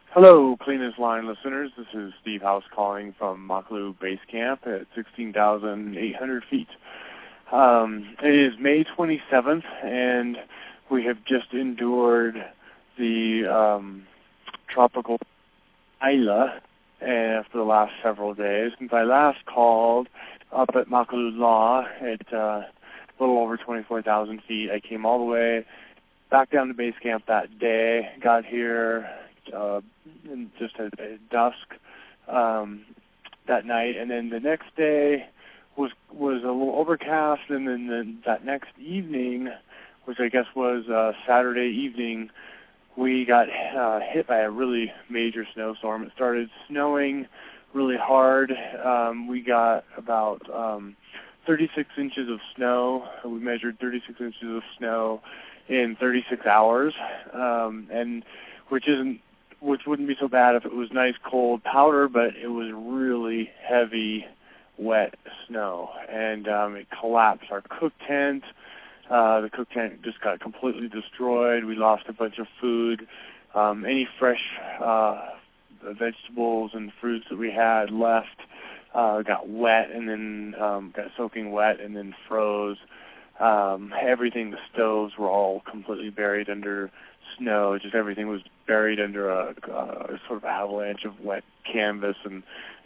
Hello, Clean as Line listeners. This is Steve House calling from Makalu Base Camp at 16,800 feet. It is May 27th, and we have just endured the tropical Isla for the last several days. Since I last called up at Makalu La at a little over 24,000 feet, I came all the way back down to base camp that day, got here just at dusk that night, and then the next day was a little overcast, and then that next evening, which I guess was Saturday evening, we got hit by a really major snowstorm. It started snowing really hard. We got about 36 inches of snow. We measured 36 inches of snow in 36 hours, and which wouldn't be so bad if it was nice cold powder, but it was really heavy, wet snow, and it collapsed our cook tent. The cook tent just got completely destroyed. We lost a bunch of food. Any fresh vegetables and fruits that we had left got wet, and then got soaking wet, and then froze. Everything, the stoves were all completely buried under snow. Just everything was buried under a sort of avalanche of wet canvas and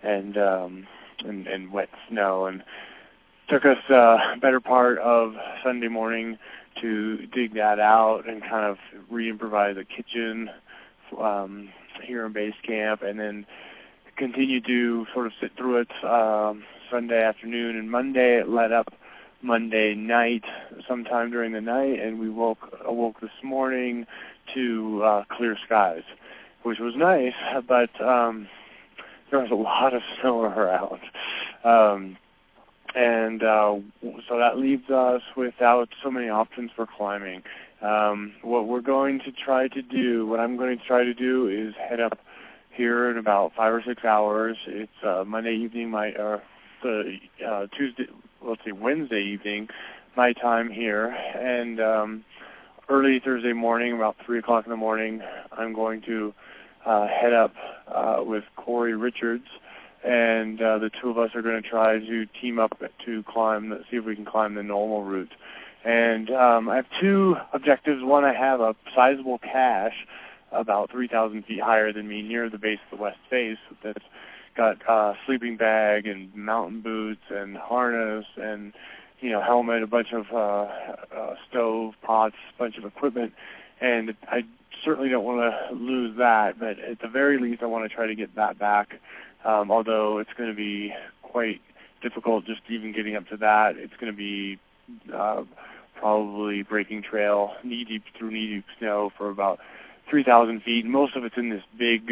wet snow. And took us a better part of Sunday morning to dig that out and kind of re-improvise a kitchen here in base camp, and then continue to sort of sit through it Sunday afternoon and Monday. It let up Monday night, sometime during the night, and we awoke this morning to clear skies, which was nice, but there was a lot of snow around. So that leaves us without so many options for climbing. What I'm going to try to do is head up here in about 5 or 6 hours. It's Monday evening, Wednesday evening, my time here, and early Thursday morning, about 3 o'clock in the morning, I'm going to head up with Corey Richards, and the two of us are going to try to team up to see if we can climb the normal route. And I have two objectives. One, I have a sizable cache about 3,000 feet higher than me near the base of the west face that's got a sleeping bag and mountain boots and harness and helmet, a bunch of stove, pots, a bunch of equipment, and I certainly don't want to lose that, but at the very least I want to try to get that back, although it's going to be quite difficult just even getting up to that. It's going to be probably breaking trail knee-deep through knee-deep snow for about 3,000 feet. Most of it's in this big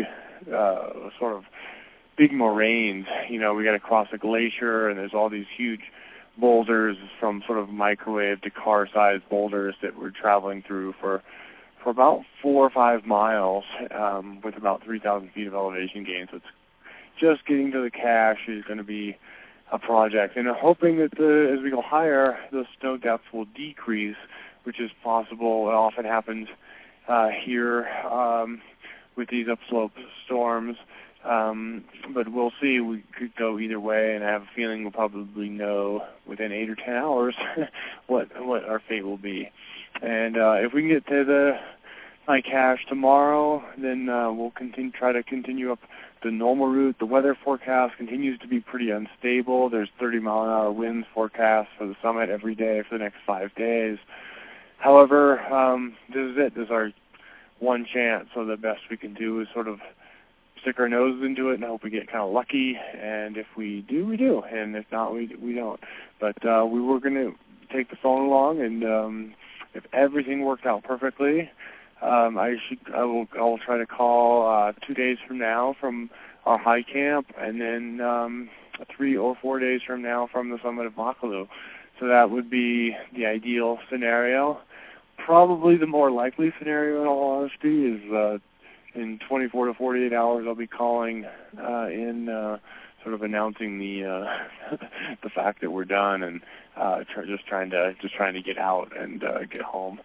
big moraines. We got to cross a glacier, and there's all these huge boulders from sort of microwave to car-sized boulders that we're traveling through for about 4 or 5 miles with about 3,000 feet of elevation gain. So it's just getting to the cache is going to be a project. And I'm hoping that as we go higher, the snow depth will decrease, which is possible. It often happens here with these upslope storms. But we'll see. We could go either way, and I have a feeling we'll probably know within 8 or 10 hours what our fate will be. And if we can get to my cache tomorrow, then we'll try to continue up the normal route. The weather forecast continues to be pretty unstable. There's 30-mile-an-hour winds forecast for the summit every day for the next 5 days. However, this is it. This is our one chance, so the best we can do is sort of stick our noses into it and hope we get kind of lucky, and if we do, we do, and if not, we don't. But we were going to take the phone along, and if everything worked out perfectly, I will try to call 2 days from now from our high camp, and then 3 or 4 days from now from the summit of Makalu. So that would be the ideal scenario. Probably the more likely scenario, in all honesty, is in 24 to 48 hours, I'll be calling in, sort of announcing the the fact that we're done, and just trying to get out and get home.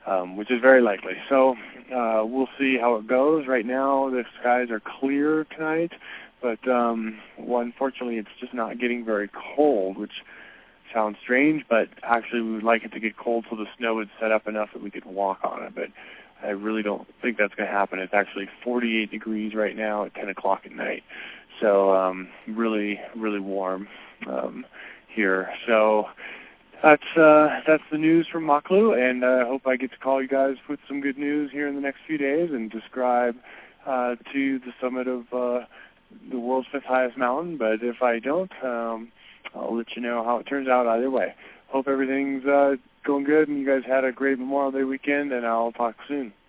which is very likely. So we'll see how it goes. Right now, the skies are clear tonight, but unfortunately, it's just not getting very cold, which sounds strange, but actually we would like it to get cold so the snow would set up enough that we could walk on it. But I really don't think that's going to happen. It's actually 48 degrees right now at 10 o'clock at night. So really, really warm here. So that's the news from Maklu, and I hope I get to call you guys with some good news here in the next few days and describe to the summit of the world's fifth highest mountain. But if I don't, I'll let you know how it turns out either way. Hope everything's going good and you guys had a great Memorial Day weekend, and I'll talk soon.